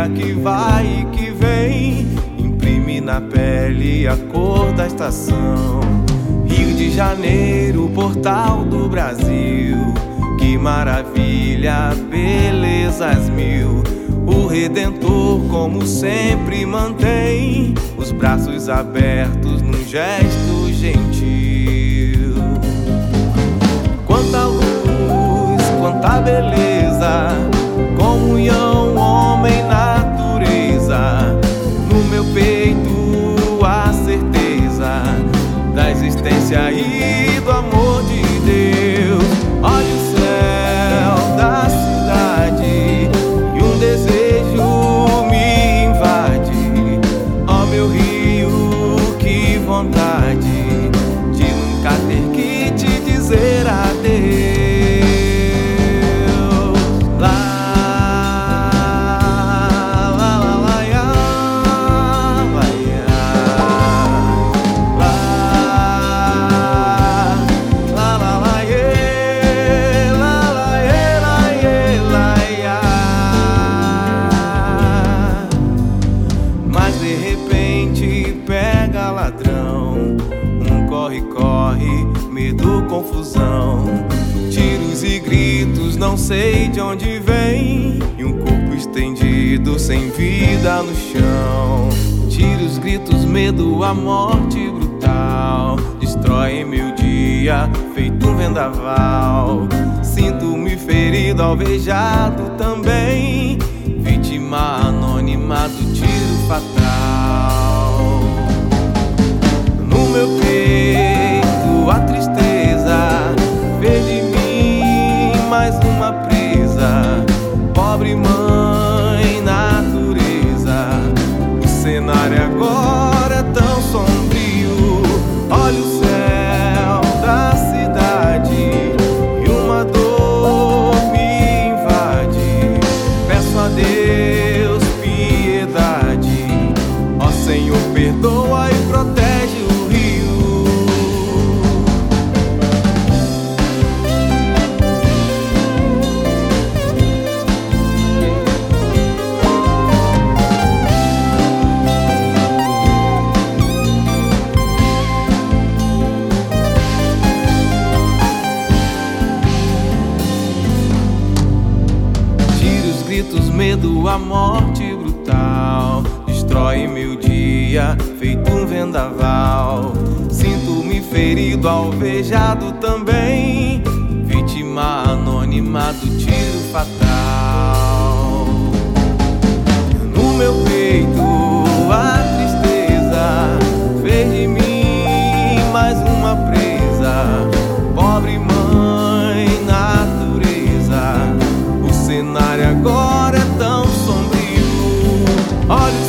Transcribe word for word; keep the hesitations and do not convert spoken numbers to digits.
dia que vai e que vem imprime na pele a cor da estação. Rio de Janeiro, portal do Brasil, que maravilha, belezas mil. O Redentor, como sempre, mantém os braços abertos num gesto gentil. Quanta luz, quanta beleza, comunhão, homem, natureza. No meu peito a certeza da existência e do amor de Deus. Olha o céu da cidade e um desejo me invade. Ó meu rio, que vontade de nunca ter que te dizer adeus. Corre, medo, confusão, tiros e gritos, não sei de onde vem, e um corpo estendido sem vida no chão. Tiros, gritos, medo, a morte brutal destrói meu dia, feito um vendaval. Sinto-me ferido, alvejado também, vítima anônima do tiro fatal. No meu peito a tristeza fez de mim mais uma presa. Pobre mãe natureza, o cenário agora é tão sombrio. Olha o céu da cidade e uma dor me invade. Peço a Deus piedade, ó Senhor, perdoa e protege o rio. Tiros, gritos, medo, a morte brutal destrói meu dia, feito um vendaval. Sinto-me ferido, alvejado também, vítima anônima do tiro fatal. No meu peito a tristeza fez de mim mais uma presa. Pobre mãe natureza, o cenário agora é tão sombrio. Olha